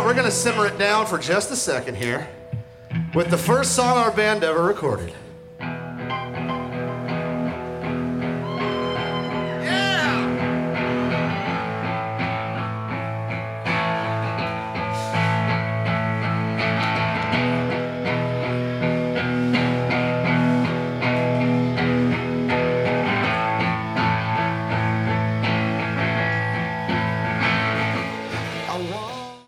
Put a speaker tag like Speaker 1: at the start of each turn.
Speaker 1: we're gonna simmer it down for just a second here with the first song our band ever recorded.